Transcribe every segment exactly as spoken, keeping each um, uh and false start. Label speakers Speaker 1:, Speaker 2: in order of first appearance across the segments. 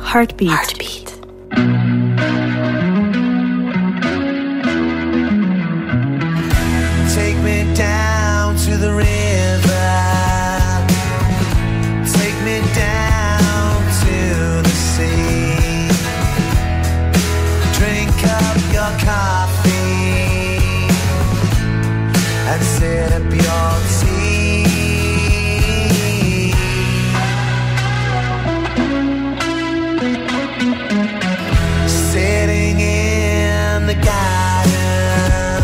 Speaker 1: Heartbeat.
Speaker 2: Heartbeat.
Speaker 3: Take me down to the river. Take me down to the sea. Drink up your coffee and sip your tea. Sitting in the garden,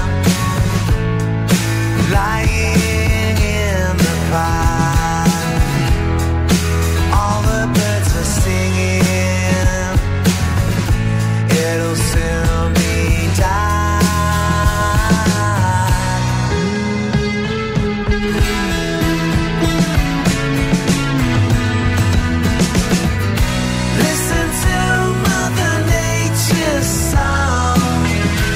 Speaker 3: lying in the park, all the birds are singing, it'll soon be dark. Listen to Mother Nature's song.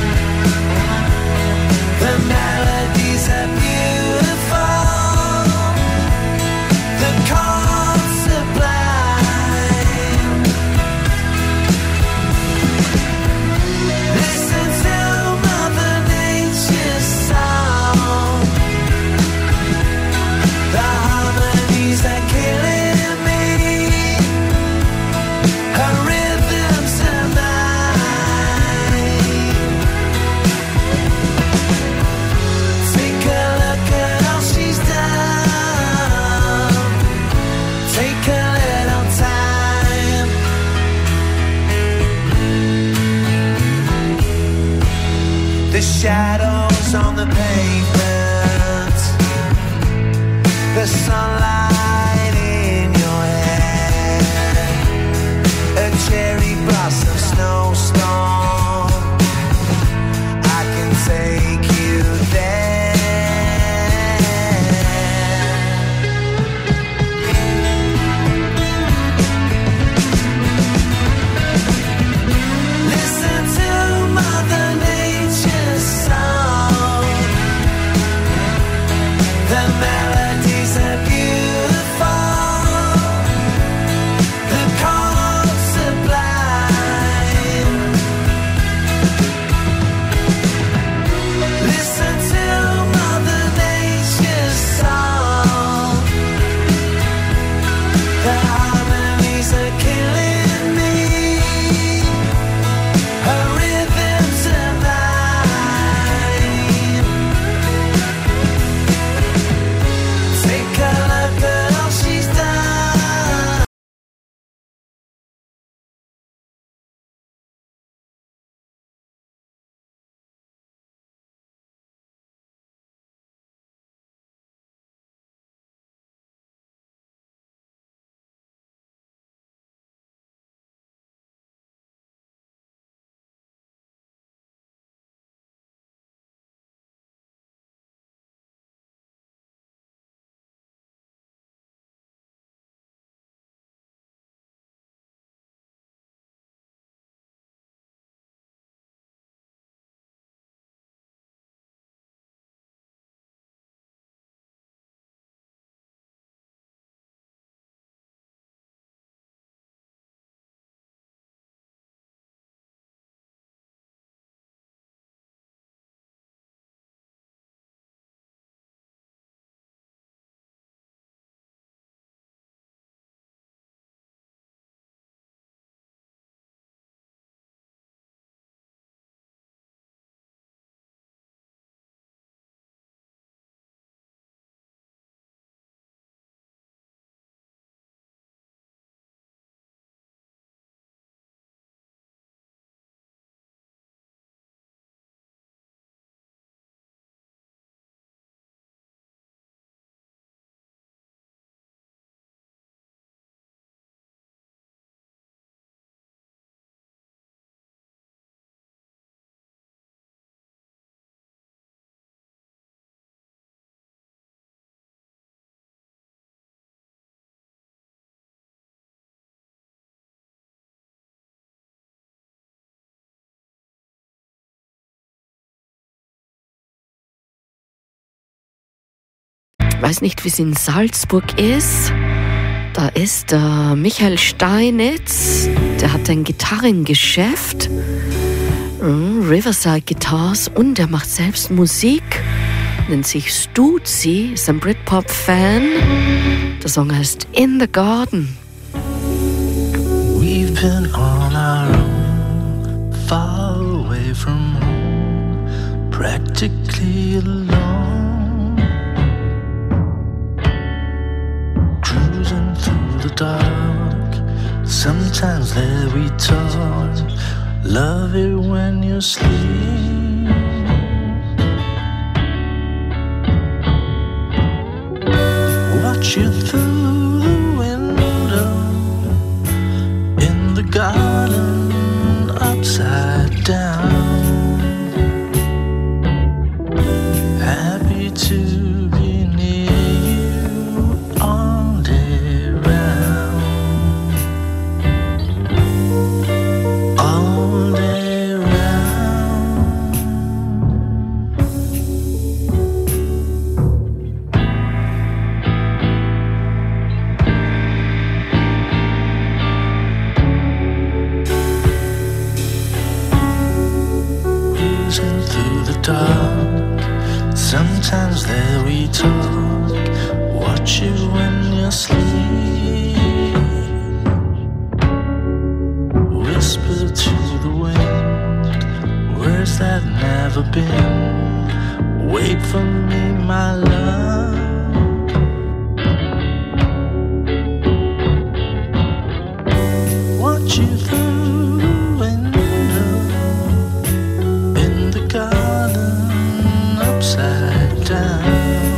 Speaker 3: The melodies are beautiful, the chords sublime. Listen to Mother Nature's song. The harmonies are killing me, her rhythms are mine. Take a look at all she's done. Take a little time. The shadows on the pavement, the sunlight in your hair, a cherry blossom snowstorm. I can take you there. Listen to Mother Nature's song. The melodies are beautiful, the chords sublime. Listen to Mother Nature's song. The harmonies are killing me, her rhythms are mine. Take a look at all she's done.
Speaker 2: Ich weiß nicht, wie es in Salzburg ist.
Speaker 1: Da ist der Michael Steinitz, der hat ein Gitarrengeschäft, Riverside Guitars, und er macht selbst Musik, nennt sich Stuzi, ist ein Britpop-Fan. Der Song heißt In the Garden.
Speaker 3: We've been on our own, far away from home, practically alone, cruising through the dark. Sometimes there we talk, love it when you sleep. Watch you through the window in the garden, upside down. Happy to be near you all day round, all day round. Cruising through the dark, sometimes there we talk, watch you when you sleep, whisper to the wind, words that never been, wait for me my love. Watch you through the window in the garden, upside down.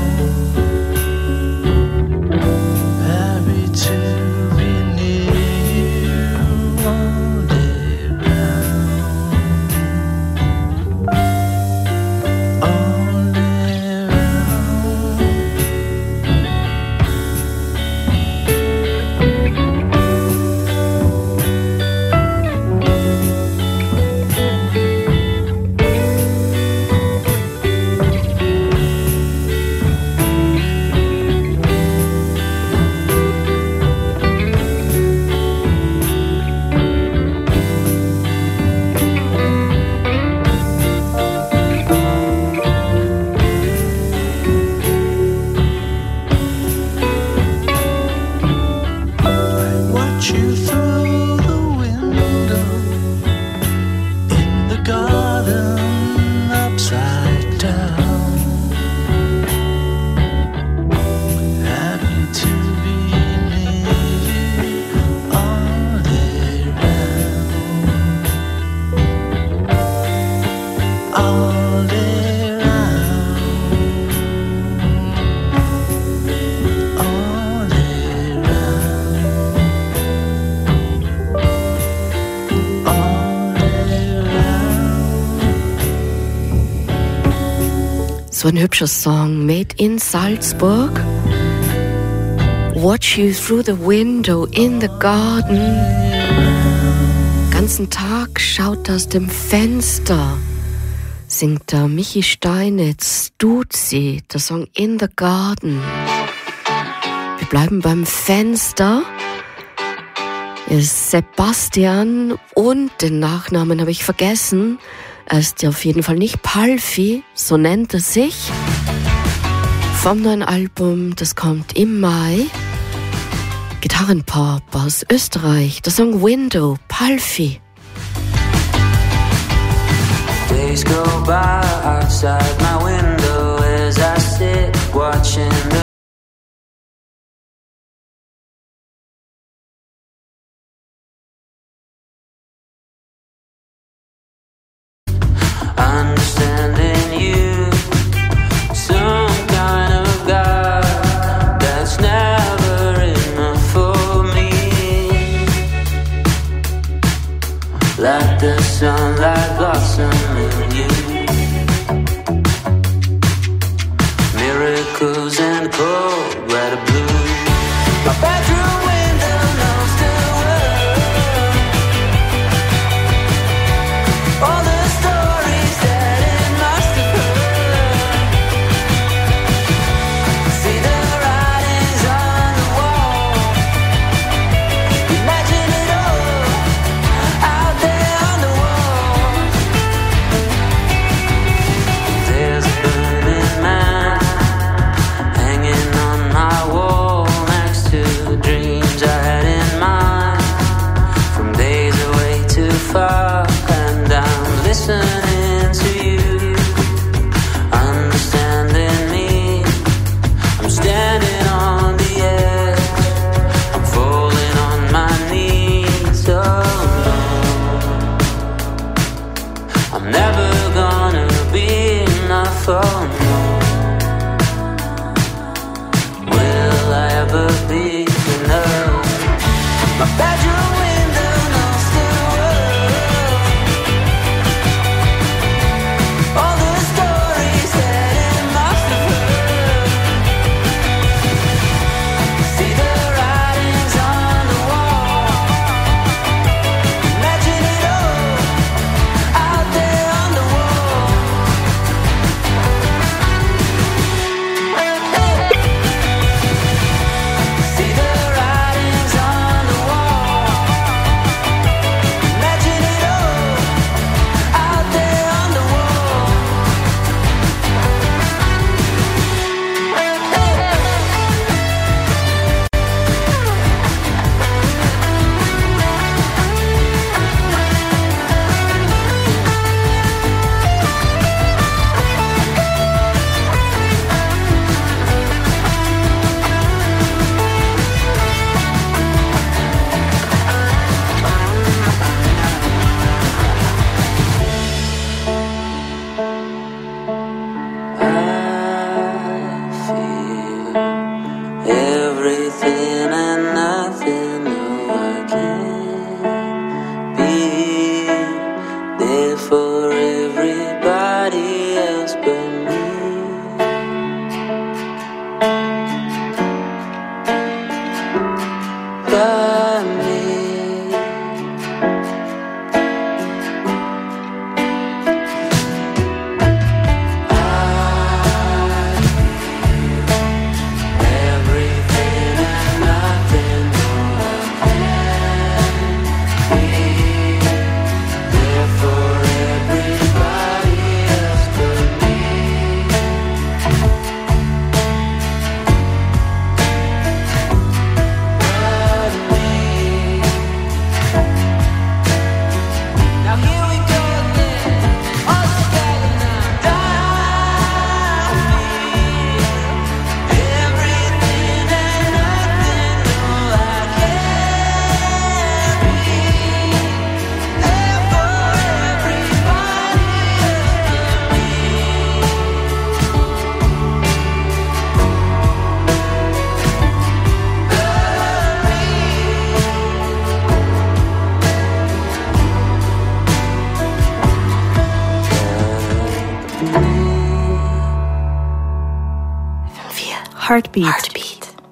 Speaker 3: Happy to be near you all day round, all day round. Watch you through the window in the garden, upside down. Happy to be near you all day round, all day round, all day round.
Speaker 1: So ein hübscher Song, made in Salzburg. Watch you through the window in the garden. Ganzen Tag schaut aus dem Fenster, singt der Michi Steinitz, Stuzi, der Song In the Garden. Wir bleiben beim Fenster. Er ist Sebastian und den Nachnamen habe ich vergessen. Er ist ja auf jeden Fall nicht Palfi, so nennt er sich. Vom neuen Album, das kommt im Mai. Gitarrenpop aus Österreich, der Song Window, Palfi.
Speaker 2: Days go by outside my window as I sit watching the understanding you, some kind of God that's never enough for me. Like the sunlight blossoming you, miracles and cold red blue. My bedroom window knows the world, all the stories that it must have heard. See the writings on the wall, but me.
Speaker 4: Heartbeat.
Speaker 1: Heartbeat.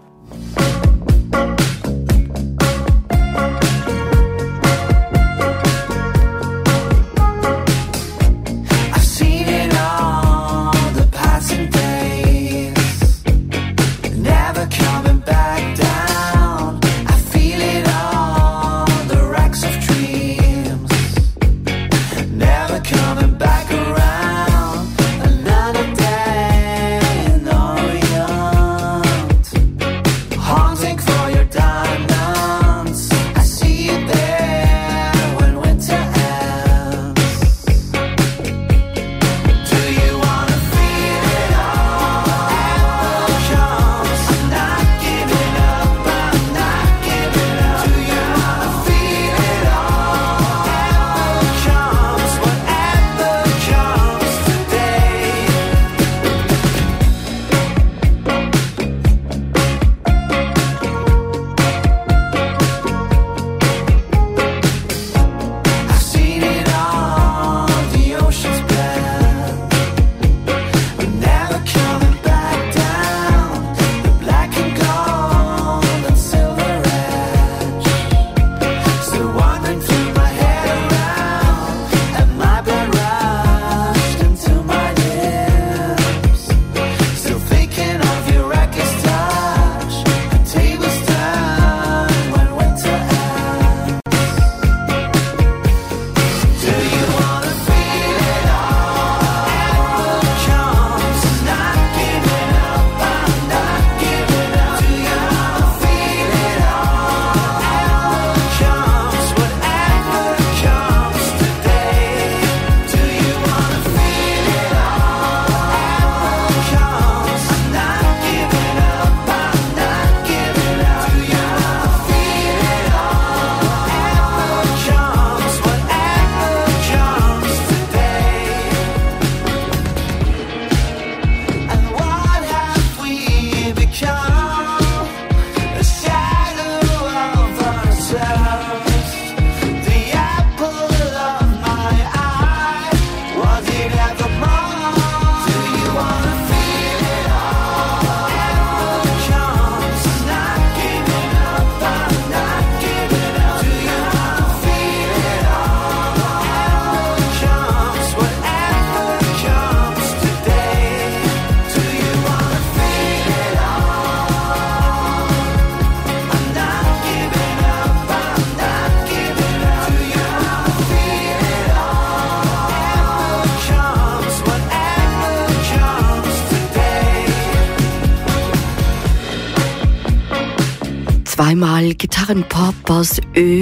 Speaker 1: Zweimal Gitarrenpop aus Ö,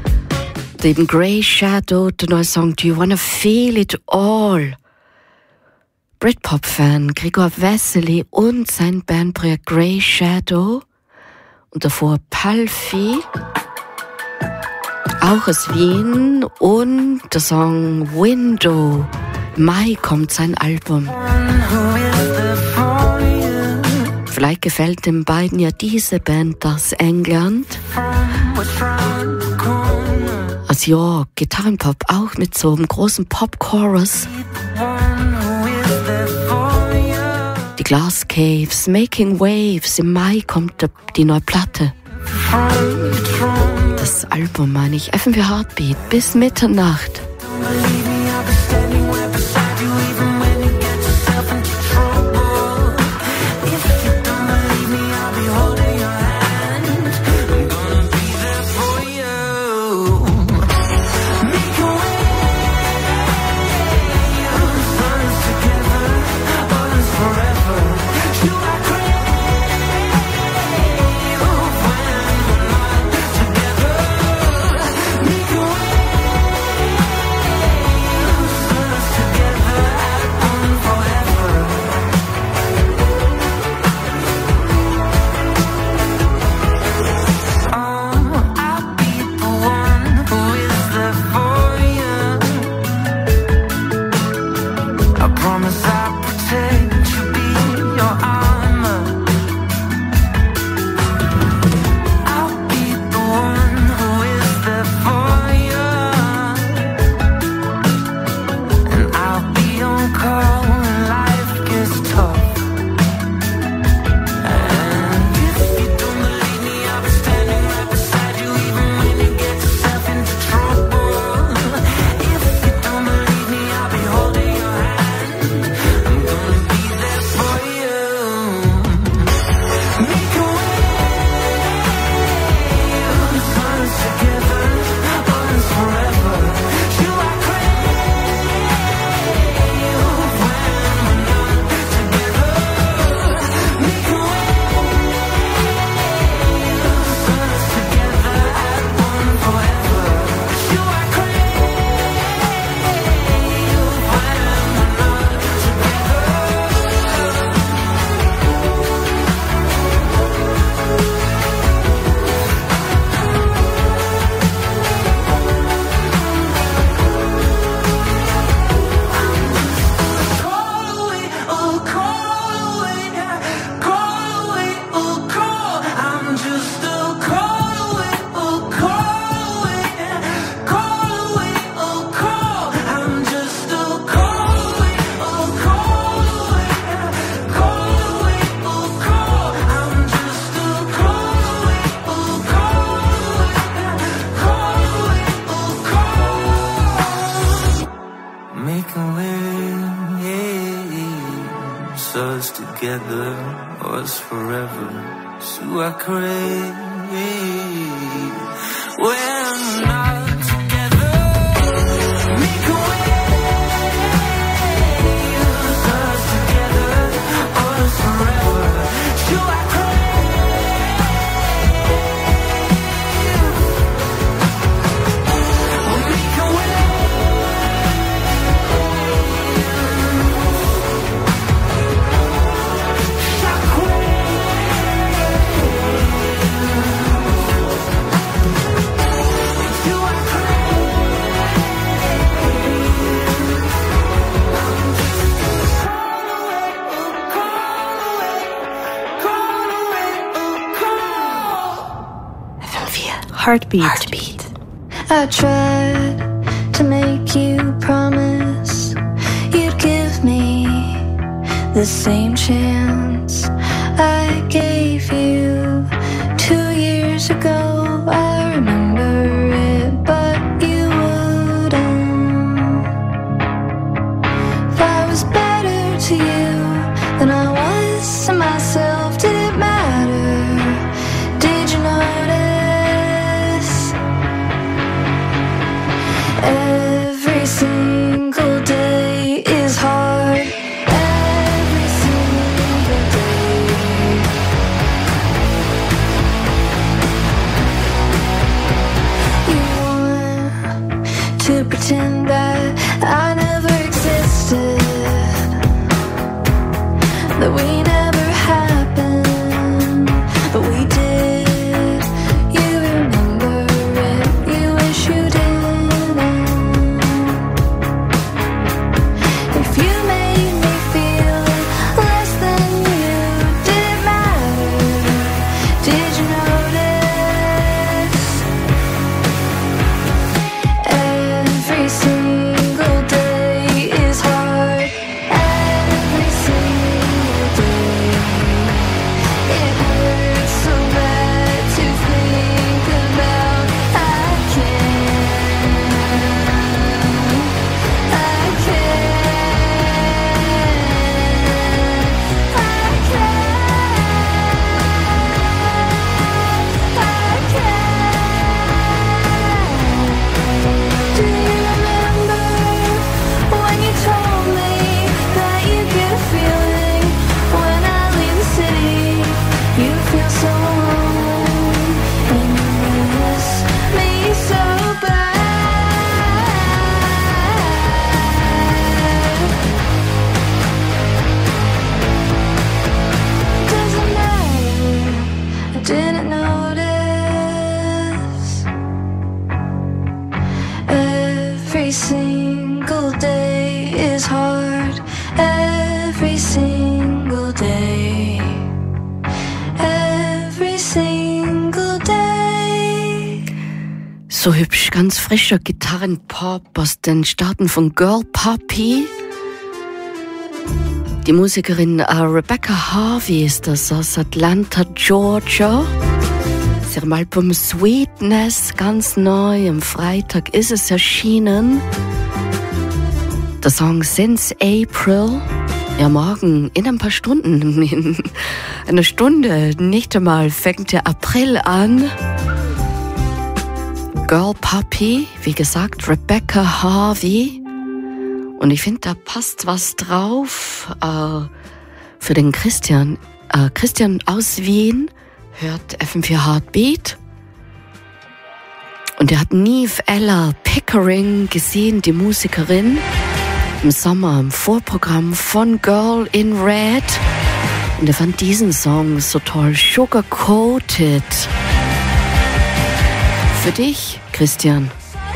Speaker 1: dem Grey Shadow, der neue Song Do You Wanna Feel It All? Britpop-Fan Gregor Wessely und sein Bandprojekt Grey Shadow und davor Palfi, auch aus Wien, und der Song Window. Im Mai kommt sein Album. Vielleicht gefällt den beiden ja diese Band aus England. Also ja, Gitarrenpop auch mit so einem großen Pop-Chorus. Die Glass Caves, Making Waves, im Mai kommt die neue Platte. Das Album meine ich, F M vier Heartbeat bis Mitternacht.
Speaker 3: Together was forever, so I crave when not together. Make a way, us together was forever, so I
Speaker 4: Heartbeat. Heartbeat.
Speaker 5: I tried to make you promise you'd give me the same chance I gave you two years ago. I remember it, but you wouldn't. If I was better to you than I was to myself, did it matter? Did you notice? Every single day is hard. Every single day. You want to pretend that I never existed, that we never happened, but we did. You remember it, you wish you did. Every single day
Speaker 1: So hübsch, ganz frischer Gitarrenpop aus den Staaten von Girl Puppy. Die Musikerin äh, Rebecca Harvey ist das aus Atlanta, Georgia. Aus ihrem Album Sweetness, ganz neu, am Freitag ist es erschienen. Der Song Since April. Ja, morgen, in ein paar Stunden, in einer Stunde, nicht einmal, fängt der April an. Girl Puppy, wie gesagt, Rebecca Harvey. Und ich finde, da passt was drauf äh, für den Christian. Äh, Christian aus Wien hört F M vier Heartbeat. Und er hat Neve Ella Pickering gesehen, die Musikerin, im Sommer im Vorprogramm von Girl in Red. Und er fand diesen Song so toll, Sugar Coated. Für dich, Christian.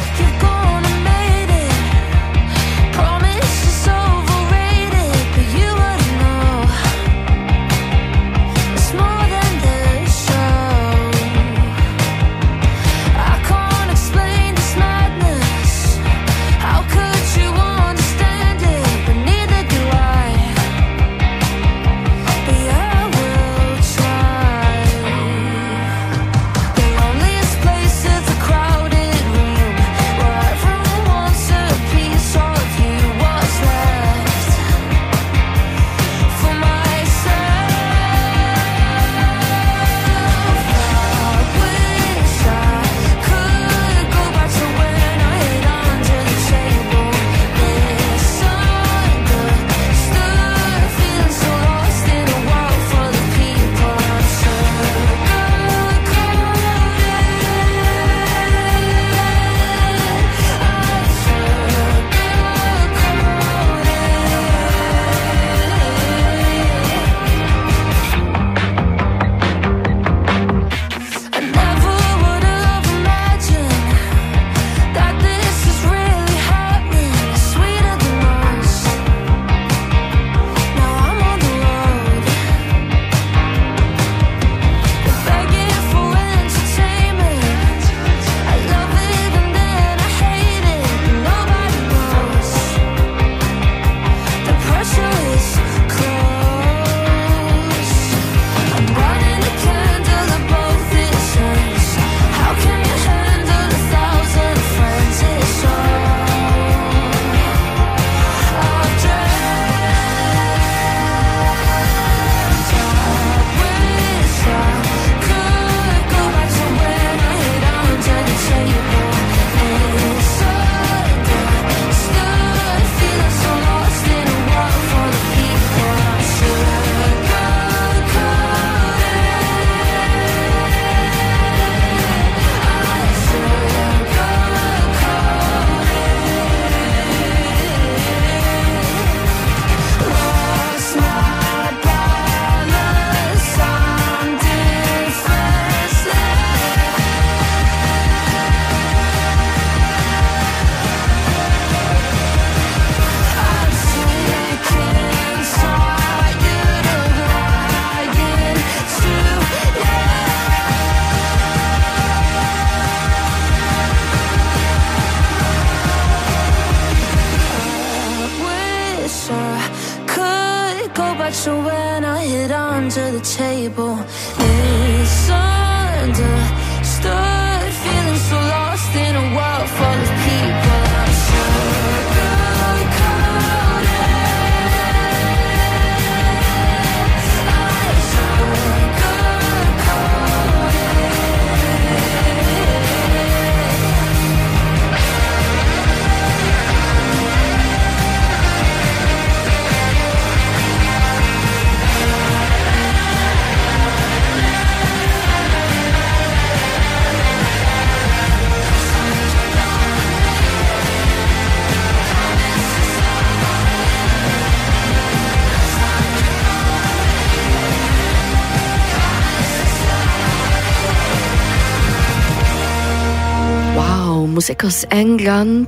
Speaker 1: Musik aus England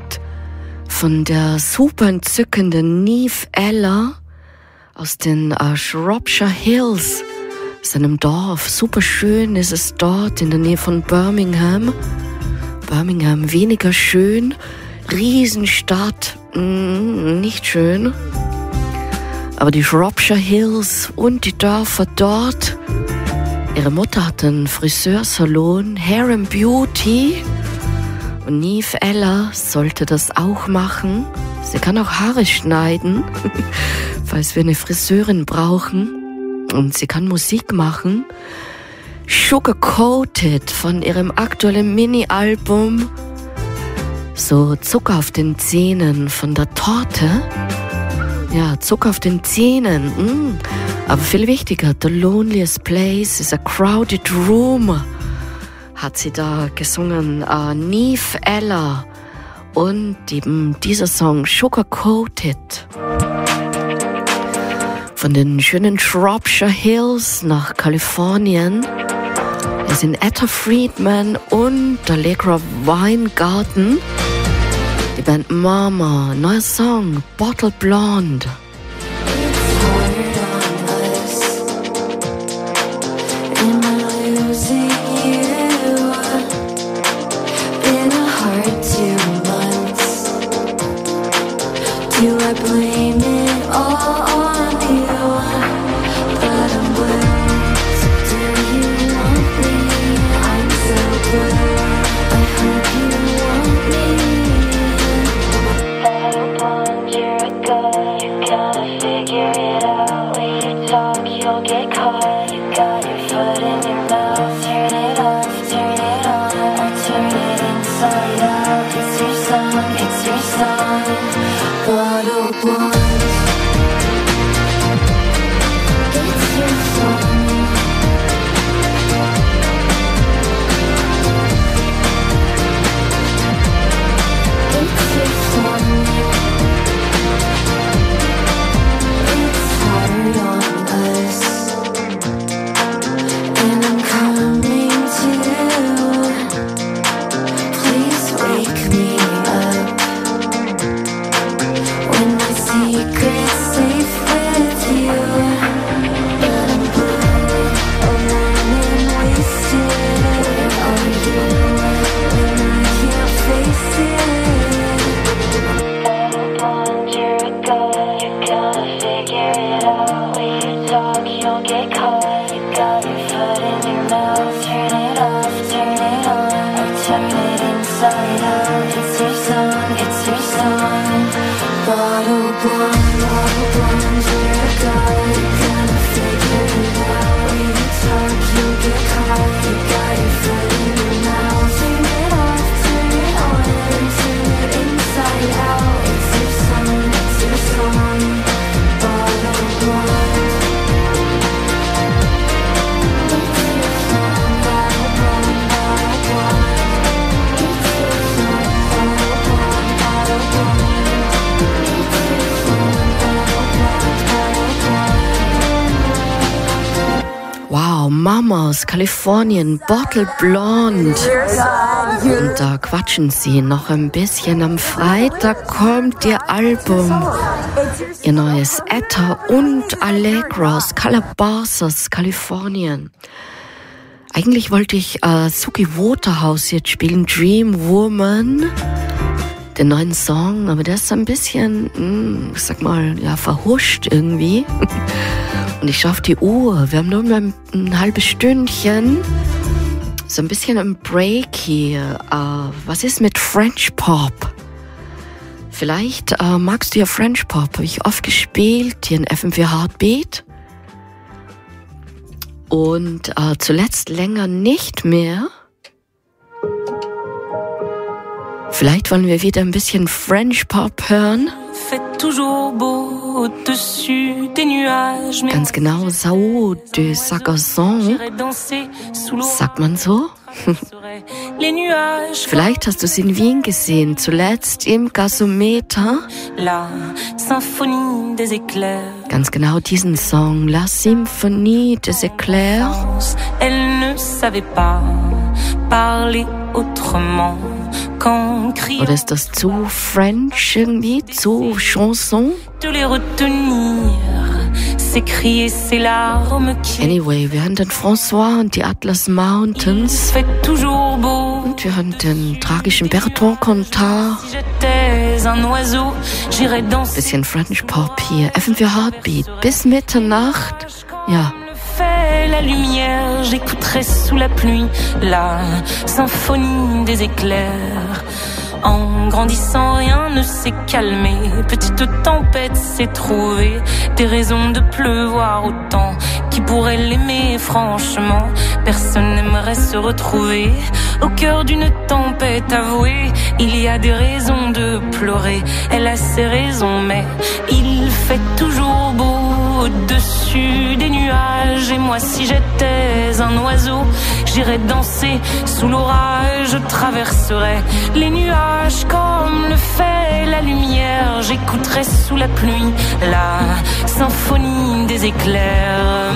Speaker 1: von der super entzückenden Neve Ella aus den uh, Shropshire Hills, aus einem Dorf. Super schön ist es dort in der Nähe von Birmingham. Birmingham weniger schön. Riesenstadt, mm, nicht schön. Aber die Shropshire Hills und die Dörfer dort. Ihre Mutter hat einen Friseursalon, Hair and Beauty. Und Niamh Ella sollte das auch machen. Sie kann auch Haare schneiden, falls wir eine Friseurin brauchen. Und sie kann Musik machen. Sugar Coated von ihrem aktuellen Mini-Album. So Zucker auf den Zähnen von der Torte. Ja, Zucker auf den Zähnen. Mm. Aber viel wichtiger, The Loneliest Place is a Crowded Room. Hat sie da gesungen. Uh, Niamh Ella. Und eben dieser Song Sugar Coated. Von den schönen Shropshire Hills nach Kalifornien. Es sind Etta Friedman und Allegra Weingarten. Die Band Mama, neuer Song, Bottle Blonde. Mama aus Kalifornien, Bottle Blonde. Und da quatschen sie noch ein bisschen. Am Freitag kommt ihr Album, ihr neues Etta und Allegra aus Calabasas, Kalifornien. Eigentlich wollte ich äh, Suki Waterhouse jetzt spielen, Dream Woman, den neuen Song, aber der ist ein bisschen, mh, ich sag mal, ja, verhuscht irgendwie. Und ich schaue auf die Uhr, wir haben nur ein, ein halbes Stündchen. So ein bisschen ein Break hier. Uh, was ist mit French Pop? Vielleicht uh, magst du ja French Pop. Habe ich oft gespielt hier in F M vier Heartbeat. Und uh, zuletzt länger nicht mehr. Vielleicht wollen wir wieder ein bisschen French Pop hören. Ganz genau, Sao de Sagazon. Sagt man so? Vielleicht hast du es in Wien gesehen, zuletzt im Gasometer. Ganz genau diesen Song, La Symphonie des Éclairs.
Speaker 4: Elle ne savait pas parler autrement.
Speaker 1: Oder ist das zu French irgendwie, zu Chanson? Anyway, wir hören den François und die Atlas Mountains. und wir hören den tragischen Bertrand Cantat.
Speaker 4: Si j'étais un oiseau, j'irais danser.
Speaker 1: Bisschen French Pop hier, F M vier Heartbeat, bis Mitternacht. Ja.
Speaker 4: Fait la lumière, j'écouterai sous la pluie la symphonie des éclairs. En grandissant, rien ne s'est calmé. Petite tempête s'est trouvée des raisons de pleuvoir autant. Qui pourrait l'aimer, franchement? Personne n'aimerait se retrouver au cœur d'une tempête avouée. Il y a des raisons de pleurer, elle a ses raisons, mais il fait toujours beau au-dessus des nuages. Et moi, si j'étais un oiseau, j'irais danser sous l'orage. Je traverserais les nuages comme le fait la lumière. J'écouterais sous la pluie la symphonie des éclairs.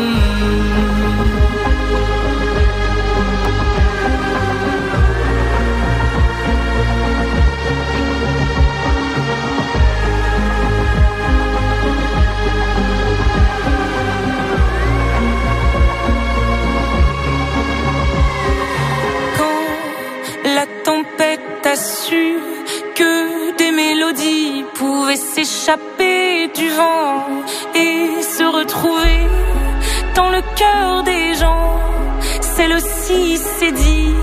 Speaker 4: La tempête a su que des mélodies pouvaient s'échapper du vent et se retrouver dans le cœur des gens. Celle-ci s'est dit,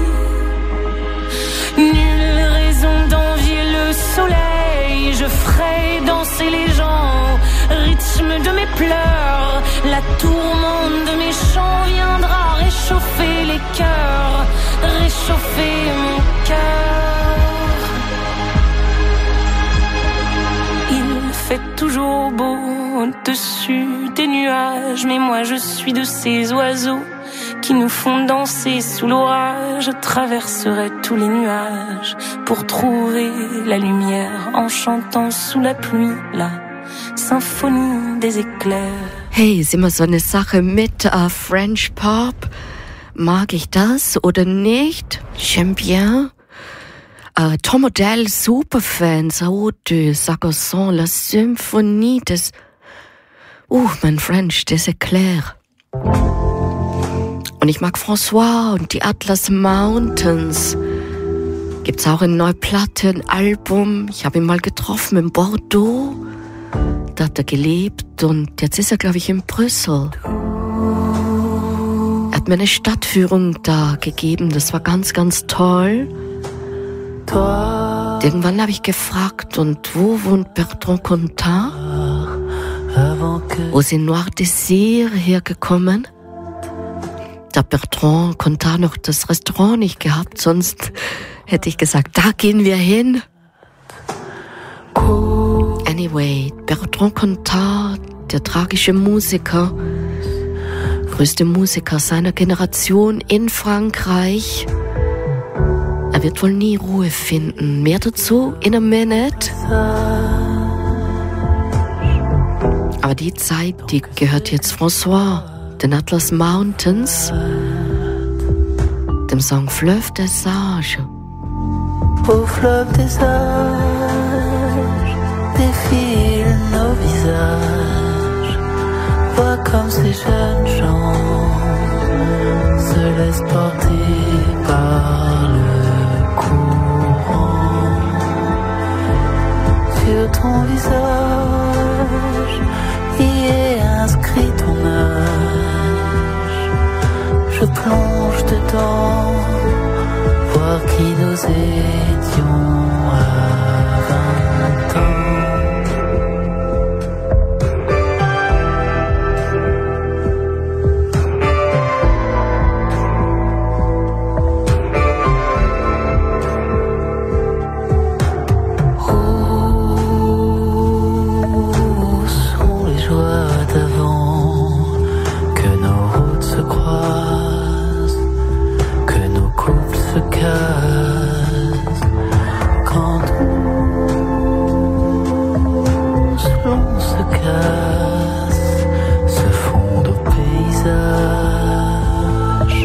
Speaker 4: nulle raison d'envier le soleil. Je ferai danser les gens, rythme de mes pleurs. La tourmente de mes chants viendra réchauffer les cœurs, réchauffer mon cœur. Il fait toujours beau au-dessus des nuages, mais moi je suis de ces oiseaux qui nous font danser sous l'orage. Je traverserai tous les nuages pour trouver la lumière en chantant sous la pluie la symphonie des éclairs.
Speaker 1: Hey, ist immer so eine Sache mit uh, French Pop. Mag ich das oder nicht? J'aime bien. Uh, Tom Odell, Superfan, Sao de Sargasson, la Symphonie des... Uh, mein French, des Éclairs. Und ich mag François und die Atlas Mountains. Gibt's auch eine neue Platte, ein Album. Ich habe ihn mal getroffen in Bordeaux. Da hat er gelebt und jetzt ist er, glaube ich, in Brüssel. Er hat mir eine Stadtführung da gegeben, das war ganz, ganz toll. Irgendwann habe ich gefragt, und wo wohnt Bertrand Cantat? Wo sind Noir Désir hergekommen? Da hat Bertrand Cantat noch das Restaurant nicht gehabt, sonst hätte ich gesagt, da gehen wir hin. Anyway, Bertrand Cantat, der tragische Musiker, größte Musiker seiner Generation in Frankreich. Er wird wohl nie Ruhe finden. Mehr dazu in a minute. Aber die Zeit, die gehört jetzt François, den Atlas Mountains, dem Song Fleuve des Sages.
Speaker 3: Au fleuve des âges défilent nos visages. Vois comme ces jeunes gens se laissent porter par le courant. Sur ton visage y est inscrit ton âge. Je plonge dedans, voir qui nous étions à vingt ans. Où sont les joies d'avant, que nos routes se croisent, que nos couples se cassent, quand tous l'on se casse, se fondent au paysage.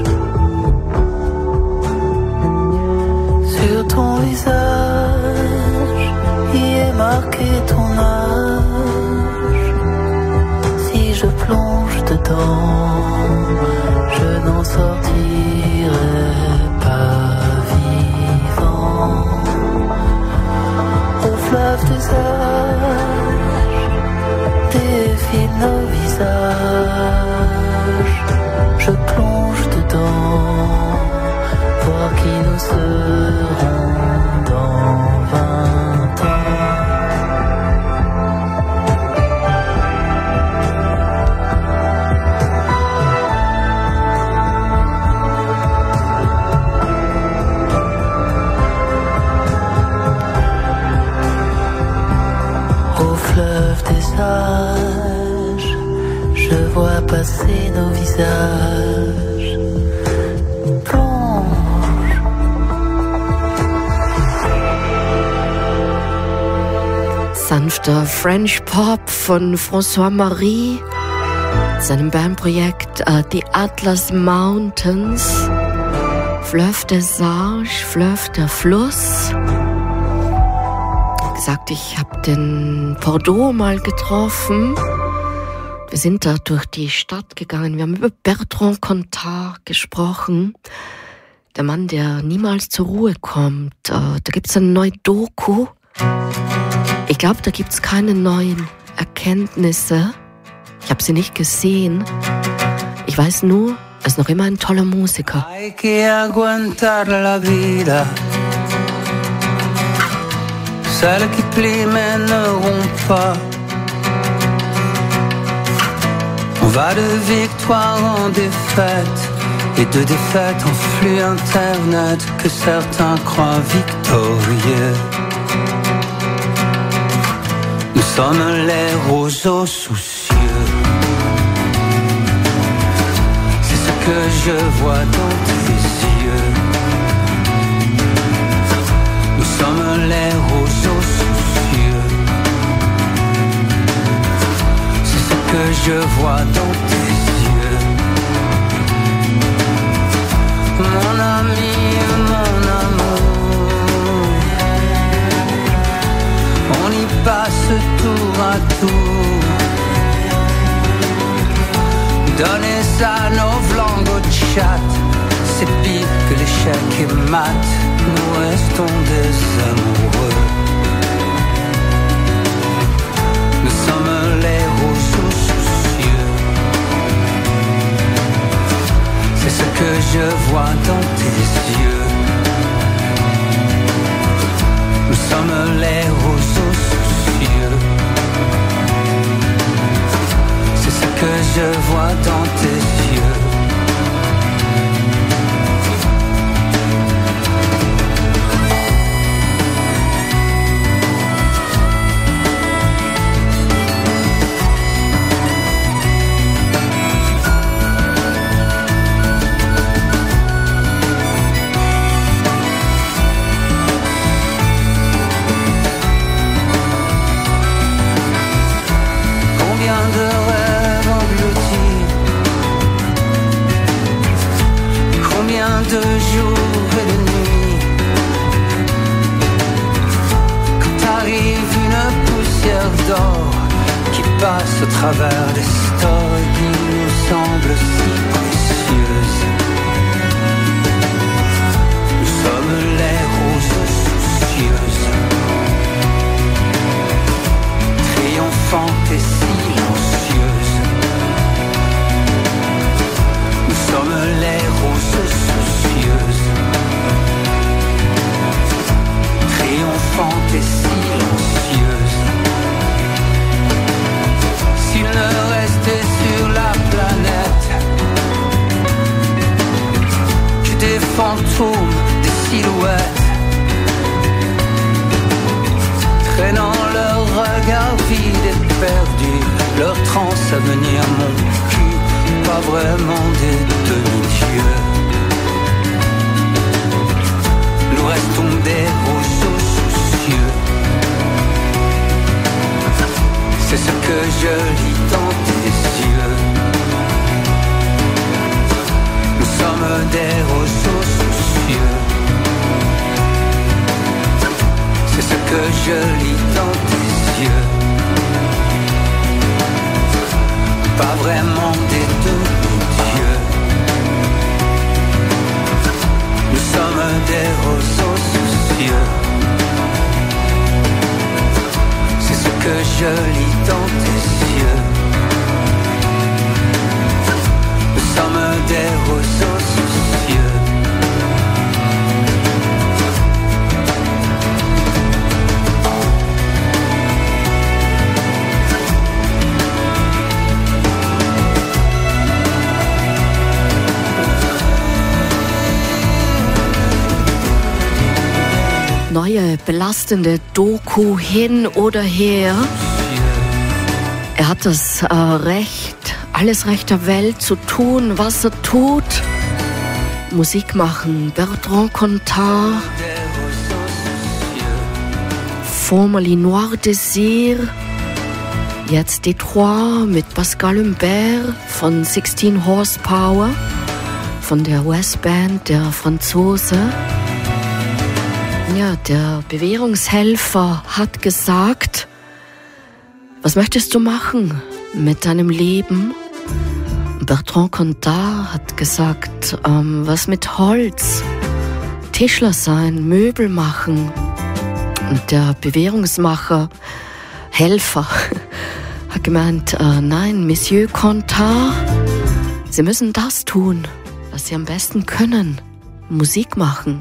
Speaker 3: Sur ton visage y est marqué ton âge. Si je plonge dedans, je n'en sortirai pas vivant.
Speaker 2: passer nos visages. Plonge.
Speaker 1: Sanfter French Pop von François Marie, seinem Bandprojekt äh, The Atlas Mountains. Fleuve des Sage, Fleuve der Fluss. Wie gesagt, ich habe den Bordeaux mal getroffen. Wir sind da durch die Stadt gegangen. Wir haben über Bertrand Cantat gesprochen. Der Mann, der niemals zur Ruhe kommt. Äh, da gibt es eine neue Doku. Ich glaube, da gibt es keine neuen Erkenntnisse. Ich habe sie nicht gesehen. Ich weiß nur, er ist noch immer ein toller Musiker.
Speaker 3: Hay que aguantar la vida. Celles qui plient mèneront pas. On va de victoire en défaite et de défaite en flux internet que certains croient victorieux. Nous sommes les roseaux soucieux. C'est ce que je vois dans tes yeux. Nous sommes les roseaux soucieux. C'est ce que je vois dans tes yeux. Mon ami, mon amour, on y passe tour à tour. Donnez ça nos vlangues au chat. C'est pire que l'échec et mat. Nous restons des amoureux. Nous sommes les roseaux soucieux. C'est ce que je vois dans tes yeux. Nous sommes les roseaux soucieux. C'est ce que je vois dans tes yeux. De jour et de nuit. Quand arrive une poussière d'or qui passe au travers des stores et qui nous semble si précieuse. Nous sommes les roses soucieuses, triomphantes et silencieuses. Nous sommes les roses soucieuses, triomphantes et silencieuses. S'il ne restait sur la planète que des fantômes, des silhouettes, traînant leur regard vide et perdu, leur transe à venir mon cul, pas vraiment des demi-dieux. Nous restons des roseaux soucieux. C'est ce que je lis dans tes yeux. Nous sommes des roseaux soucieux. C'est ce que je lis dans tes yeux. Pas vraiment des demi-dieux. Nous sommes des roseaux soucieux. C'est ce que je lis dans tes yeux. Nous sommes des roseaux soucieux.
Speaker 1: Neue belastende Doku hin oder her. Er hat das äh, Recht, alles Recht der Welt zu tun, was er tut. Musik machen, Bertrand Cantat, formerly Noir Désir, jetzt Détroit mit Pascal Humbert von sixteen Horsepower, von der West Band, der Franzose. Ja, der Bewährungshelfer hat gesagt, was möchtest du machen mit deinem Leben? Bertrand Cantat hat gesagt, ähm, was mit Holz, Tischler sein, Möbel machen. Und der Bewährungsmacher, Helfer, hat gemeint, äh, nein, Monsieur Cantat, Sie müssen das tun, was Sie am besten können, Musik machen.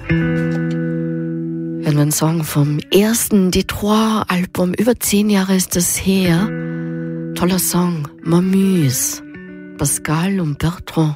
Speaker 1: Wenn wir einen Song vom ersten Détroit-Album, über zehn Jahre ist das her, toller Song, M'amuse. Pascal und Bertrand.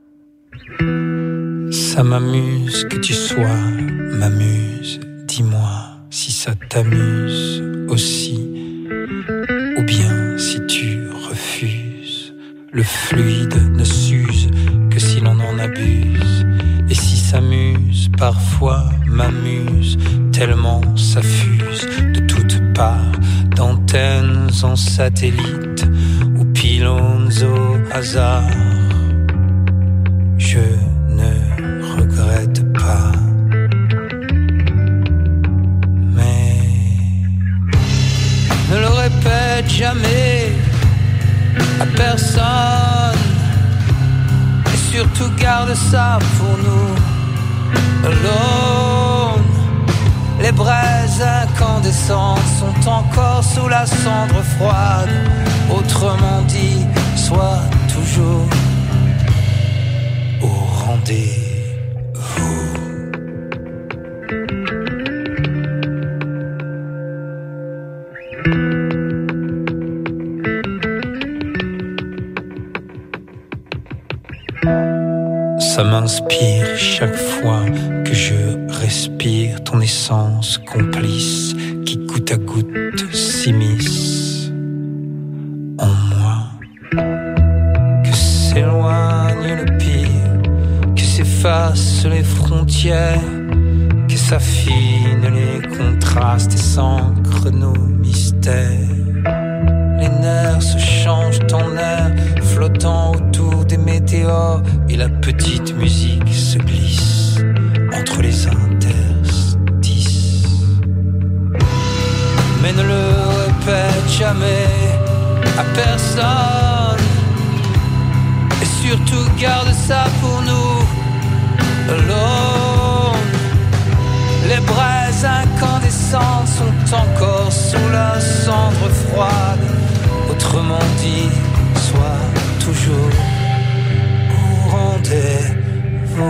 Speaker 3: Ça m'amuse que tu sois, m'amuse. Dis-moi si ça t'amuse aussi, ou bien si tu refuses. Le fluide ne s'use que si l'on en abuse. Et si s'amuse, parfois m'amuse, tellement ça fuse de toutes parts, d'antennes en satellite ou pylônes au hasard. Je ne regrette pas, mais ne le répète jamais à personne, et surtout garde ça pour nous, alone. Les braises incandescentes sont encore sous la cendre froide. Autrement dit, sois toujours au rendez-vous. Ça m'inspire chaque fois que je respire ton essence complice qui goutte à goutte s'immisce en moi. Que s'éloigne le pire, que s'effacent les frontières, que s'affinent les contrastes et s'ancrent nos mystères. Les nerfs se changent en airs, flottant autour des météores, et la petite musique se glisse entre les interstices. Mais ne le répète jamais à personne, et surtout garde ça pour nous, alone. Les braises incandescentes sont encore sous la cendre froide. Autrement dit, sois toujours au rendez-vous.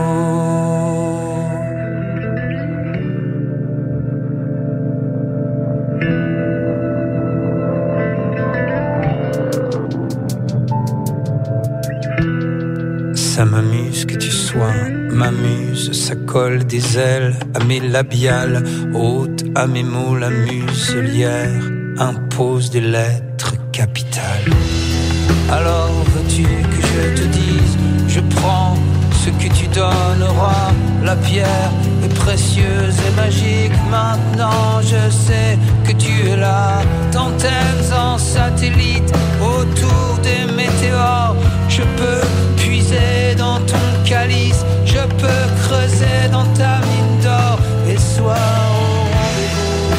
Speaker 3: Ça m'amuse que tu sois, m'amuse, ça colle des ailes à mes labiales, haute à mes mots, la muselière impose des lettres capitales. Alors veux-tu que je te dise, je prends ce que tu donneras, la pierre est précieuse et magique, maintenant je sais que tu es là, d'antennes en satellite, autour des météores, je peux puiser dans ton calice, je peux creuser dans ta mine d'or, et sois au rendez-vous.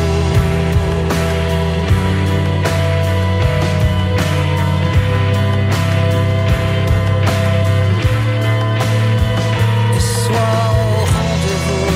Speaker 3: Et sois au rendez-vous.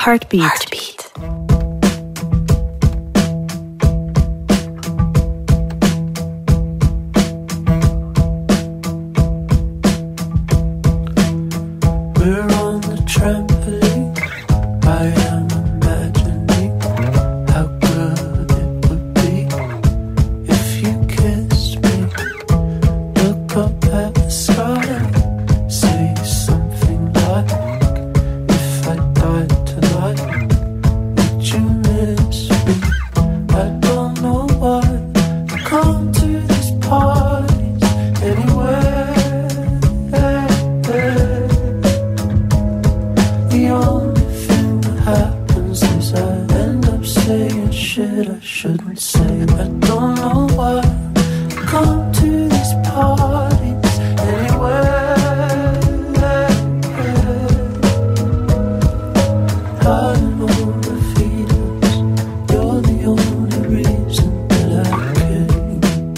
Speaker 6: Heartbeat.
Speaker 1: Heartbeat.
Speaker 2: We're on the trampoline. I am imagining how good it would be if you kissed me. Look up at the sky, say something like, if I died tonight, would you miss me? I don't know why I come to these parties anywhere. The only thing that happens is I end up saying shit I shouldn't say. I don't know why I come to these parties anywhere. I know the feelings, you're the only reason that I came.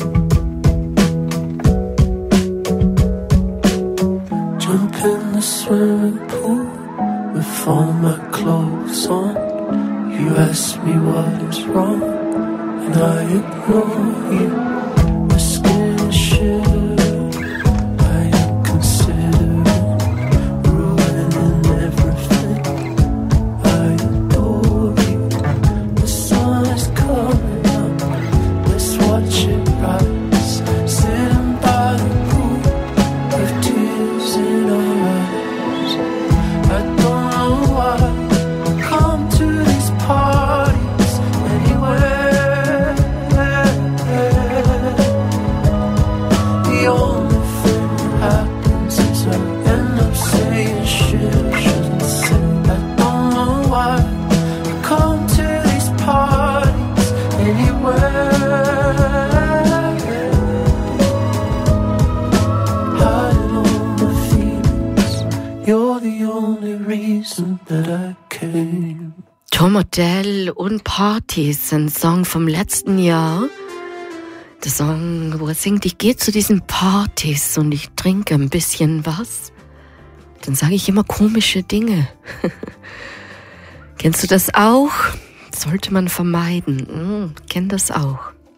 Speaker 2: Jump in the swimming pool with all my clothes on. You ask me what is wrong, and I ignore you. My skin is shivering, I am considering ruining everything. I adore you. The sun is coming up, let's watch it rise. Sitting by the pool with tears in our eyes. I don't know why I come to these parties anywhere. The only thing that happens is I end up saying shit I shouldn't say. I don't know why I come to these parties anywhere. Hiding all my feelings, you're the only reason that I came.
Speaker 1: Tom Odell und Partys, ein Song vom letzten Jahr. Der Song, wo er singt, ich gehe zu diesen Partys und ich trinke ein bisschen was. Dann sage ich immer komische Dinge. Kennst du das auch? Sollte man vermeiden. Hm, kenn das auch.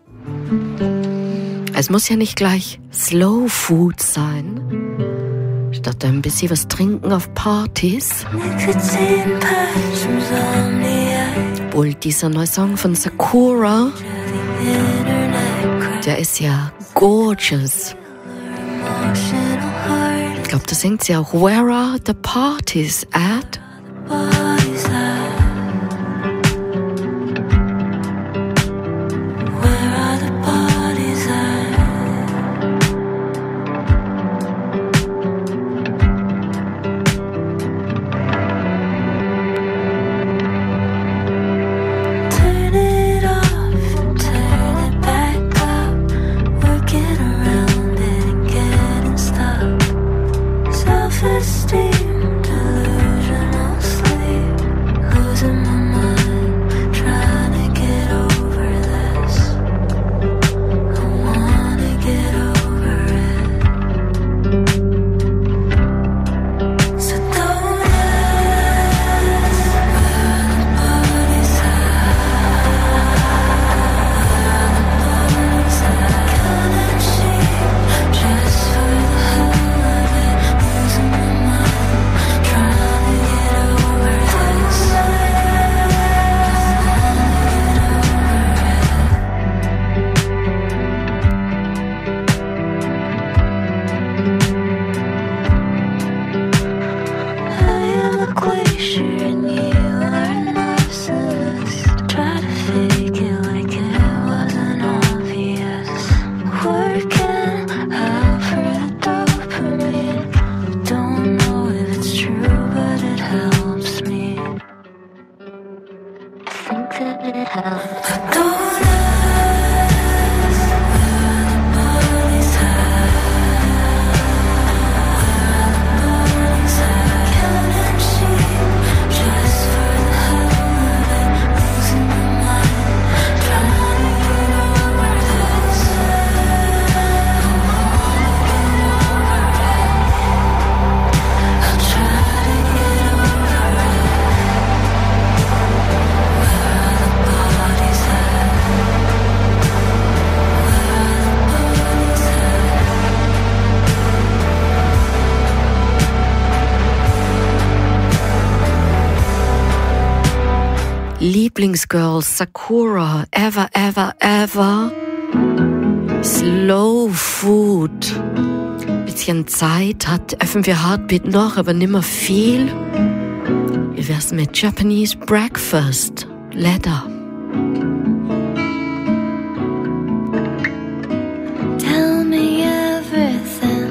Speaker 1: Es muss ja nicht gleich Slow Food sein. Statt ein bisschen was trinken auf Partys. Obwohl dieser neue Song von Sakura, der ist ja gorgeous. Ich glaube, da singt sie auch Where are the parties at?
Speaker 5: Esteem, delusional sleep.
Speaker 1: Lieblingsgirls, Sakura, Ever, Ever, Ever. Slow Food. Bisschen Zeit hat F M vier Heartbeat noch, aber nimmer viel. Wie wär's mit Japanese Breakfast? Leather.
Speaker 5: Tell me everything.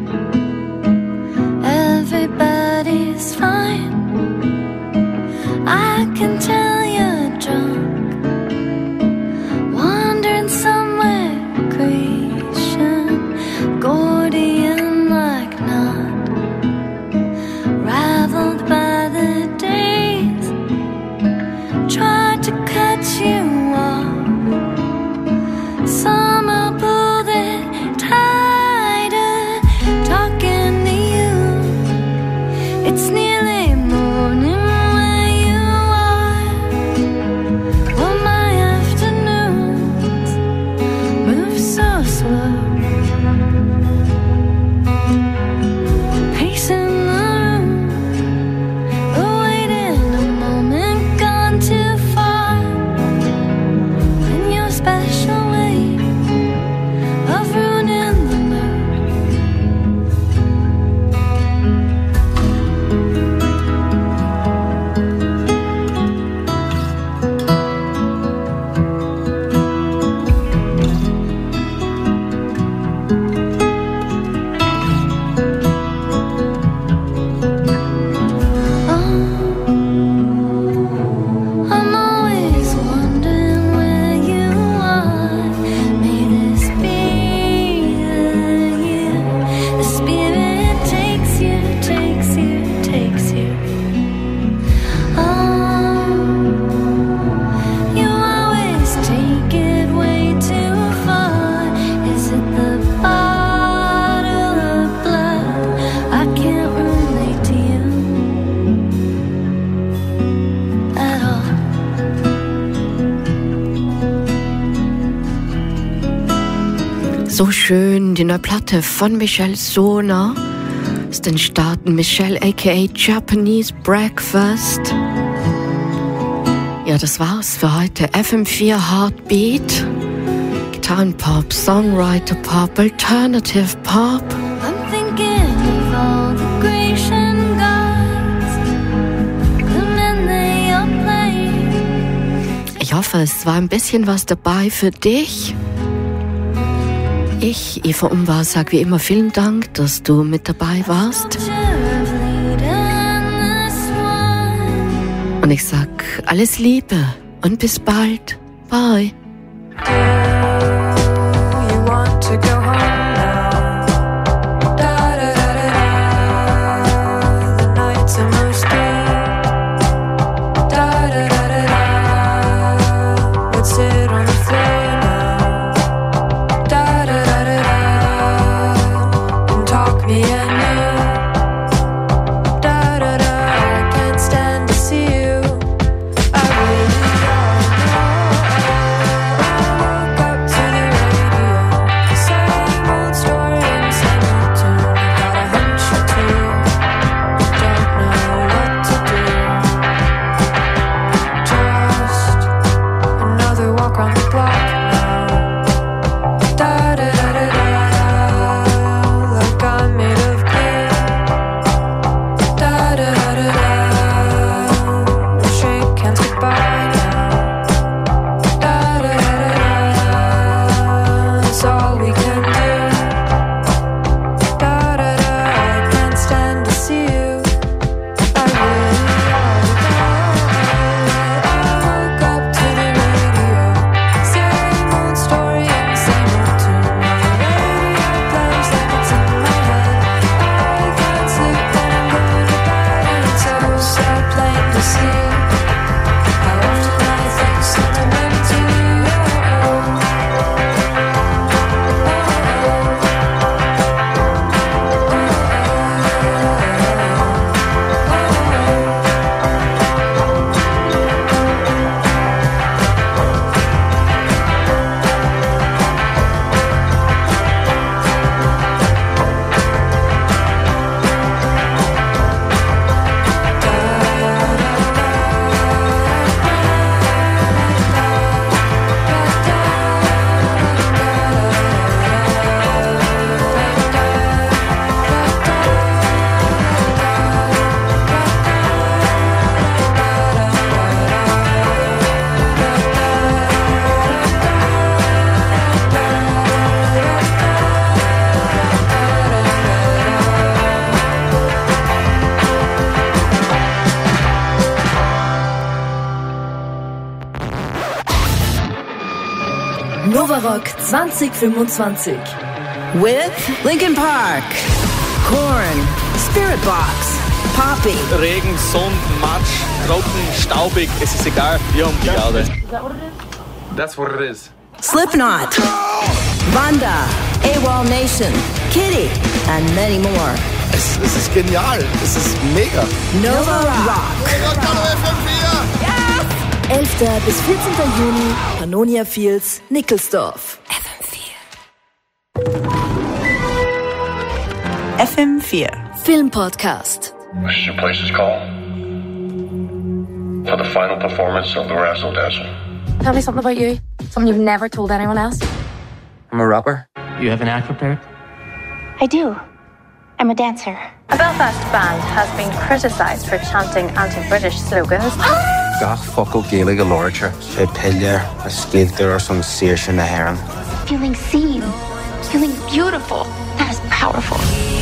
Speaker 5: Everybody's fine. I can tell you're drunk, wandering somewhere Grecian, Gordian like not, raveled by the days, tried to cut you off, somehow pulled it tighter, talking to you, it's nearly morning.
Speaker 1: So schön, die neue Platte von Michelle Sona ist entstanden. Michelle aka Japanese Breakfast. Ja, das war's für heute. F M vier Heartbeat. Gitarrenpop, Songwriter Pop, Alternative Pop.
Speaker 5: I'm thinking of all the Grecian gods, the men they all play.
Speaker 1: Ich hoffe, es war ein bisschen was dabei für dich. Ich, Eva Umbar, sag wie immer vielen Dank, dass du mit dabei warst. Und ich sag alles Liebe und bis bald. Bye.
Speaker 5: I
Speaker 6: Novarock zwanzig fünfundzwanzig.
Speaker 7: With Linkin Park, Korn, Spiritbox, Poppy.
Speaker 8: Regen, Sonne, Matsch, trocken, staubig, es ist egal, wir haben die Garde.
Speaker 9: That's what it is.
Speaker 7: Slipknot, Vanda, AWOL Nation, Kitty, and many more.
Speaker 10: Es, es ist genial, es ist mega.
Speaker 7: Nova Rock.
Speaker 10: F M vier!
Speaker 6: Ja! elfter bis vierzehnter Juni, Pannonia Fields, Nickelsdorf.
Speaker 7: F M vier. F M vier.
Speaker 6: Filmpodcast.
Speaker 11: This is your place's call for the final performance of the Razzle Dazzle.
Speaker 12: Tell me something about you. Something you've never told anyone else.
Speaker 13: I'm a rapper. You have an act prepared?
Speaker 12: I do. I'm a dancer. A Belfast band has been criticised for chanting anti-British slogans.
Speaker 13: Gach focal Gaelic literature. Fe pillar, a skeelter or some search in the heron.
Speaker 12: Feeling seen. Feeling beautiful. That is powerful.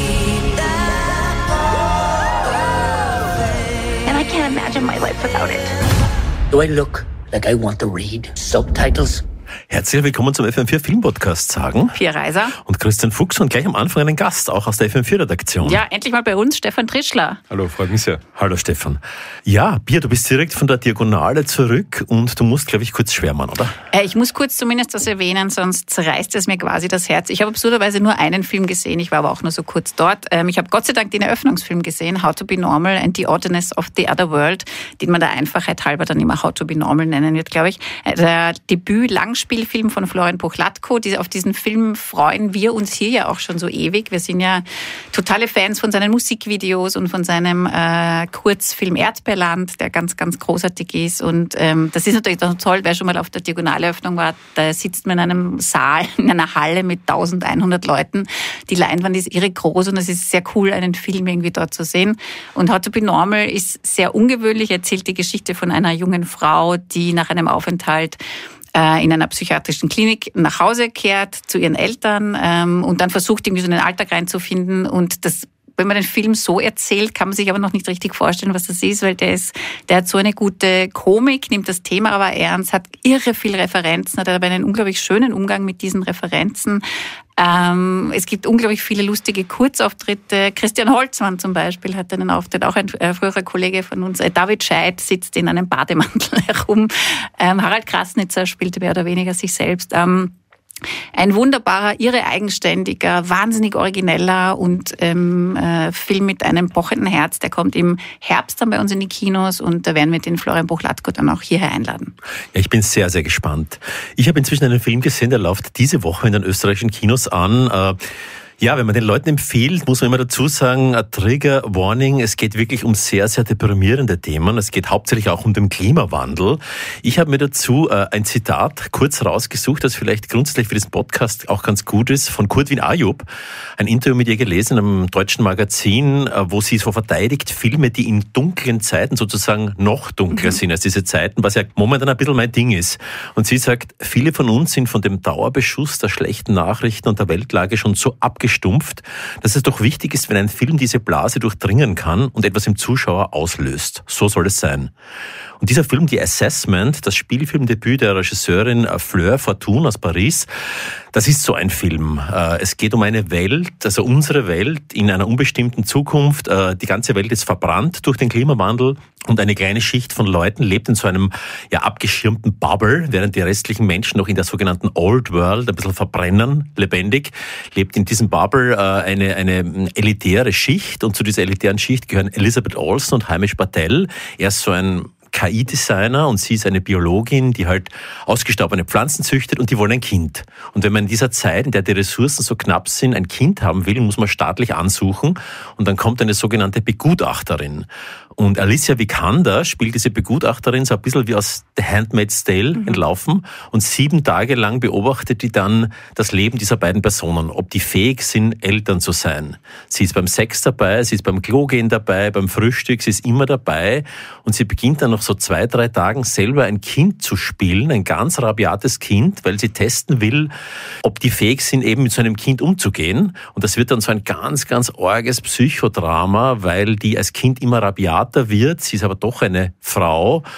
Speaker 12: And I can't imagine my life without it.
Speaker 14: Do I look like I want to read subtitles?
Speaker 15: Herzlich willkommen zum F M vier Filmpodcast, sagen
Speaker 16: Pia Reiser
Speaker 15: und Christian Fuchs und gleich am Anfang einen Gast, auch aus der F M vier Redaktion.
Speaker 16: Ja, endlich mal bei uns, Stefan Trischler.
Speaker 15: Hallo, freut mich sehr. Hallo Stefan. Ja, Pia, du bist direkt von der Diagonale zurück und du musst, glaube ich, kurz schwärmen, oder?
Speaker 16: Äh, ich muss kurz zumindest das erwähnen, sonst zerreißt es mir quasi das Herz. Ich habe absurderweise nur einen Film gesehen, ich war aber auch nur so kurz dort. Ähm, ich habe Gott sei Dank den Eröffnungsfilm gesehen, How to be Normal and the Oddness of the Other World, den man der Einfachheit halber dann immer How to be Normal nennen wird, glaube ich. Der Debüt-Langspielfilm von Florian Pochlátko. Auf diesen Film freuen wir uns hier ja auch schon so ewig. Wir sind ja totale Fans von seinen Musikvideos und von seinem äh, Kurzfilm Erdbeerland, der ganz, ganz großartig ist. Und ähm, das ist natürlich auch toll, wer schon mal auf der Diagonaleröffnung war, da sitzt man in einem Saal, in einer Halle mit eintausendeinhundert Leuten. Die Leinwand ist irre groß und es ist sehr cool, einen Film irgendwie dort zu sehen. Und How to be Normal ist sehr ungewöhnlich, erzählt die Geschichte von einer jungen Frau, die nach einem Aufenthalt in einer psychiatrischen Klinik nach Hause kehrt zu ihren Eltern ähm, und dann versucht, irgendwie so in den Alltag reinzufinden. Und das, wenn man den Film so erzählt, kann man sich aber noch nicht richtig vorstellen, was das ist, weil der ist, der hat so eine gute Komik, nimmt das Thema aber ernst, hat irre viele Referenzen, hat aber einen unglaublich schönen Umgang mit diesen Referenzen. Ähm, es gibt unglaublich viele lustige Kurzauftritte. Christian Holzmann zum Beispiel hat einen Auftritt, auch ein äh, früherer Kollege von uns. Äh, David Scheidt sitzt in einem Bademantel herum. Ähm, Harald Krasnitzer spielte mehr oder weniger sich selbst. Ähm, Ein wunderbarer, irre eigenständiger, wahnsinnig origineller und ähm, äh, Film mit einem pochenden Herz. Der kommt im Herbst dann bei uns in die Kinos und da werden wir den Florian Pochlátko dann auch hierher einladen.
Speaker 15: Ja, ich bin sehr, sehr gespannt. Ich habe inzwischen einen Film gesehen, der läuft diese Woche in den österreichischen Kinos an. Äh, Ja, wenn man den Leuten empfiehlt, muss man immer dazu sagen, a Trigger Warning, es geht wirklich um sehr, sehr deprimierende Themen. Es geht hauptsächlich auch um den Klimawandel. Ich habe mir dazu äh, ein Zitat kurz rausgesucht, das vielleicht grundsätzlich für diesen Podcast auch ganz gut ist, von Kurtwin Ayub. Ein Interview mit ihr gelesen in einem deutschen Magazin, äh, wo sie so verteidigt, Filme, die in dunklen Zeiten sozusagen noch dunkler mhm. sind als diese Zeiten, was ja momentan ein bisschen mein Ding ist. Und sie sagt, viele von uns sind von dem Dauerbeschuss der schlechten Nachrichten und der Weltlage schon so abgeschlossen, gestumpft, dass es doch wichtig ist, wenn ein Film diese Blase durchdringen kann und etwas im Zuschauer auslöst. So soll es sein. Und dieser Film, The Assessment, das Spielfilmdebüt der Regisseurin Fleur Fortune aus Paris, das ist so ein Film. Es geht um eine Welt, also unsere Welt in einer unbestimmten Zukunft. Die ganze Welt ist verbrannt durch den Klimawandel und eine kleine Schicht von Leuten lebt in so einem ja abgeschirmten Bubble, während die restlichen Menschen noch in der sogenannten Old World ein bisschen verbrennen, lebendig, lebt in diesem Bubble eine, eine elitäre Schicht und zu dieser elitären Schicht gehören Elizabeth Olsen und Himesh Patel. Er ist so ein K I-Designer und sie ist eine Biologin, die halt ausgestorbene Pflanzen züchtet und die wollen ein Kind. Und wenn man in dieser Zeit, in der die Ressourcen so knapp sind, ein Kind haben will, muss man staatlich ansuchen und dann kommt eine sogenannte Begutachterin. Und Alicia Vikander spielt diese Begutachterin so ein bisschen wie aus The Handmaid's Tale mhm. entlaufen und sieben Tage lang beobachtet die dann das Leben dieser beiden Personen, ob die fähig sind, Eltern zu sein. Sie ist beim Sex dabei, sie ist beim Klogehen dabei, beim Frühstück, sie ist immer dabei und sie beginnt dann nach so zwei, drei Tagen selber ein Kind zu spielen, ein ganz rabiates Kind, weil sie testen will, ob die fähig sind, eben mit so einem Kind umzugehen. Und das wird dann so ein ganz, ganz arges Psychodrama, weil die als Kind immer rabiat wird. Sie ist aber doch eine Frau,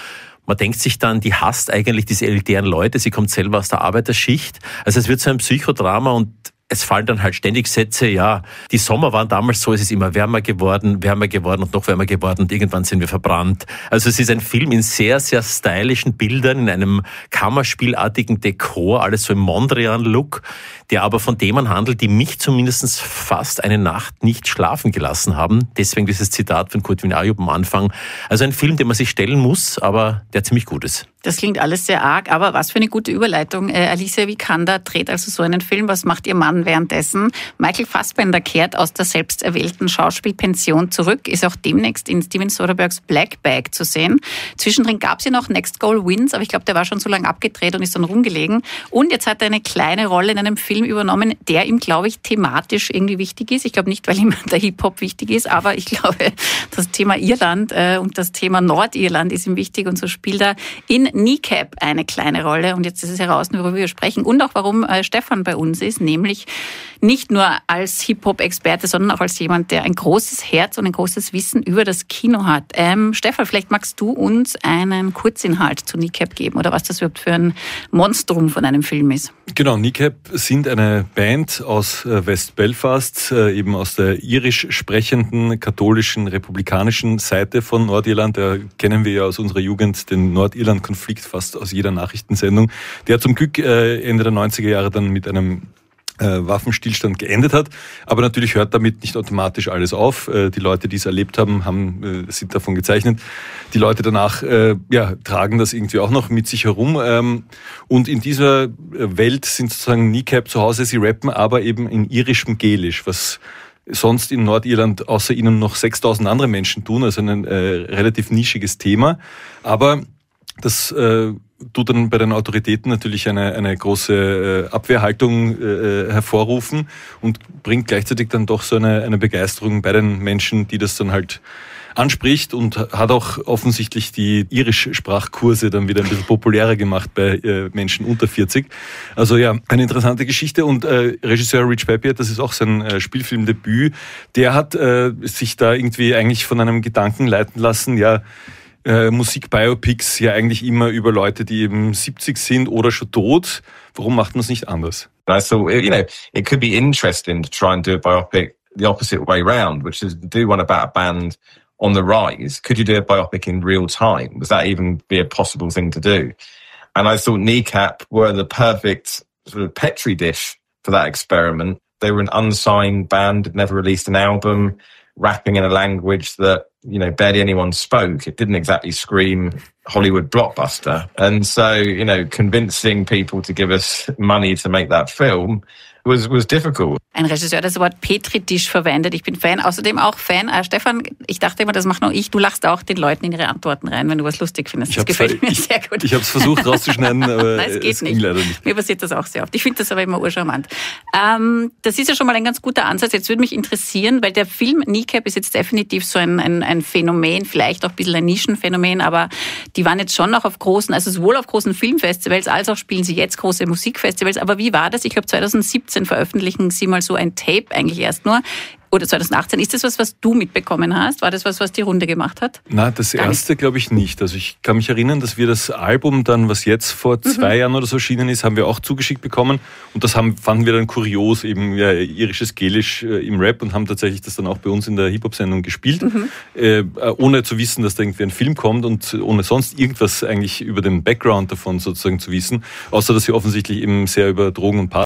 Speaker 15: Man denkt sich dann, die hasst eigentlich diese elitären Leute, sie kommt selber aus der Arbeiterschicht. Also es wird so ein Psychodrama und es fallen dann halt ständig Sätze, ja, die Sommer waren damals so, es ist immer wärmer geworden, wärmer geworden und noch wärmer geworden und irgendwann sind wir verbrannt. Also es ist ein Film in sehr, sehr stylischen Bildern, in einem kammerspielartigen Dekor, alles so im Mondrian-Look, der aber von Themen handelt, die mich zumindest fast eine Nacht nicht schlafen gelassen haben. Deswegen dieses Zitat von Kurt Win Ayub am Anfang. Also ein Film, den man sich stellen muss, aber der ziemlich gut ist.
Speaker 16: Das klingt alles sehr arg, aber was für eine gute Überleitung. Äh, Alicia Vikander dreht also so einen Film. Was macht ihr Mann währenddessen? Michael Fassbender kehrt aus der selbst erwählten Schauspielpension zurück, ist auch demnächst in Steven Soderberghs Black Bag zu sehen. Zwischendrin gab es ja noch Next Goal Wins, aber ich glaube, der war schon so lange abgedreht und ist dann rumgelegen. Und jetzt hat er eine kleine Rolle in einem Film übernommen, der ihm, glaube ich, thematisch irgendwie wichtig ist. Ich glaube nicht, weil ihm der Hip-Hop wichtig ist, aber ich glaube, das Thema Irland äh, und das Thema Nordirland ist ihm wichtig und so spielt er in Kneecap eine kleine Rolle. Und jetzt ist es heraus, worüber wir sprechen und auch warum äh, Stefan bei uns ist, nämlich nicht nur als Hip-Hop-Experte, sondern auch als jemand, der ein großes Herz und ein großes Wissen über das Kino hat. Ähm, Stefan, vielleicht magst du uns einen Kurzinhalt zu Kneecap geben oder was das überhaupt für ein Monstrum von einem Film ist.
Speaker 17: Genau, Kneecap sind eine Band aus West Belfast, eben aus der irisch sprechenden, katholischen, republikanischen Seite von Nordirland. Da kennen wir ja aus unserer Jugend den Nordirland-Konflikt fast aus jeder Nachrichtensendung, der zum Glück Ende der neunziger Jahre dann mit einem Waffenstillstand geendet hat. Aber natürlich hört damit nicht automatisch alles auf. Die Leute, die es erlebt haben, haben sind davon gezeichnet. Die Leute danach ja, tragen das irgendwie auch noch mit sich herum. Und in dieser Welt sind sozusagen Kneecap zu Hause. Sie rappen aber eben in irischem Gälisch, was sonst in Nordirland außer ihnen noch sechstausend andere Menschen tun. Also ein äh, relativ nischiges Thema. Aber das äh, tut dann bei den Autoritäten natürlich eine, eine große äh, Abwehrhaltung äh, hervorrufen und bringt gleichzeitig dann doch so eine, eine Begeisterung bei den Menschen, die das dann halt anspricht und hat auch offensichtlich die Irisch-Sprachkurse dann wieder ein bisschen populärer gemacht bei äh, Menschen unter vierzig. Also ja, eine interessante Geschichte und äh, Regisseur Rich Papier, das ist auch sein äh, Spielfilmdebüt, der hat äh, sich da irgendwie eigentlich von einem Gedanken leiten lassen, ja, Äh, Musikbiopics ja eigentlich immer über Leute, die eben siebzig sind oder schon tot. Warum macht man es nicht anders?
Speaker 18: I thought, you know, it could be interesting to try and do a biopic the opposite way round, which is do one about a band on the rise. Could you do a biopic in real time? Would that even be a possible thing to do? And I thought Kneecap were the perfect sort of petri dish for that experiment. They were an unsigned band, had never released an album, rapping in a language that, you know, barely anyone spoke. It didn't exactly scream Hollywood blockbuster. And so, you know, convincing people to give us money to make that film was, was difficult.
Speaker 16: Ein Regisseur, das Wort Petri-Dish verwendet. Ich bin Fan, außerdem auch Fan. Äh, Stefan, ich dachte immer, das mache nur ich. Du lachst auch den Leuten in ihre Antworten rein, wenn du was lustig findest. Das gefällt mir sehr gut.
Speaker 17: Ich habe es versucht rauszuschneiden, aber
Speaker 16: Nein, es geht
Speaker 17: es ging
Speaker 16: nicht.
Speaker 17: leider nicht.
Speaker 16: Mir passiert das auch sehr oft. Ich finde das aber immer urcharmant. Ähm, das ist ja schon mal ein ganz guter Ansatz. Jetzt würde mich interessieren, weil der Film Kneecap ist jetzt definitiv so ein, ein, ein Phänomen, vielleicht auch ein bisschen ein Nischenphänomen, aber die waren jetzt schon noch auf großen, also sowohl auf großen Filmfestivals, als auch spielen sie jetzt große Musikfestivals. Aber wie war das? Ich glaube, zwanzig siebzehn veröffentlichen sie mal so ein Tape, eigentlich erst nur. Oder zwanzig achtzehn. Ist das was, was du mitbekommen hast? War das was, was die Runde gemacht hat?
Speaker 17: Na, das erste glaube ich nicht. Also ich kann mich erinnern, dass wir das Album dann, was jetzt vor zwei mhm. Jahren oder so erschienen ist, haben wir auch zugeschickt bekommen. Und das haben, fanden wir dann kurios, eben ja, irisches Gälisch äh, im Rap und haben tatsächlich das dann auch bei uns in der Hip-Hop-Sendung gespielt. Mhm. Äh, ohne zu wissen, dass da irgendwie ein Film kommt und ohne sonst irgendwas eigentlich über den Background davon sozusagen zu wissen. Außer, dass sie offensichtlich eben sehr über Drogen und Party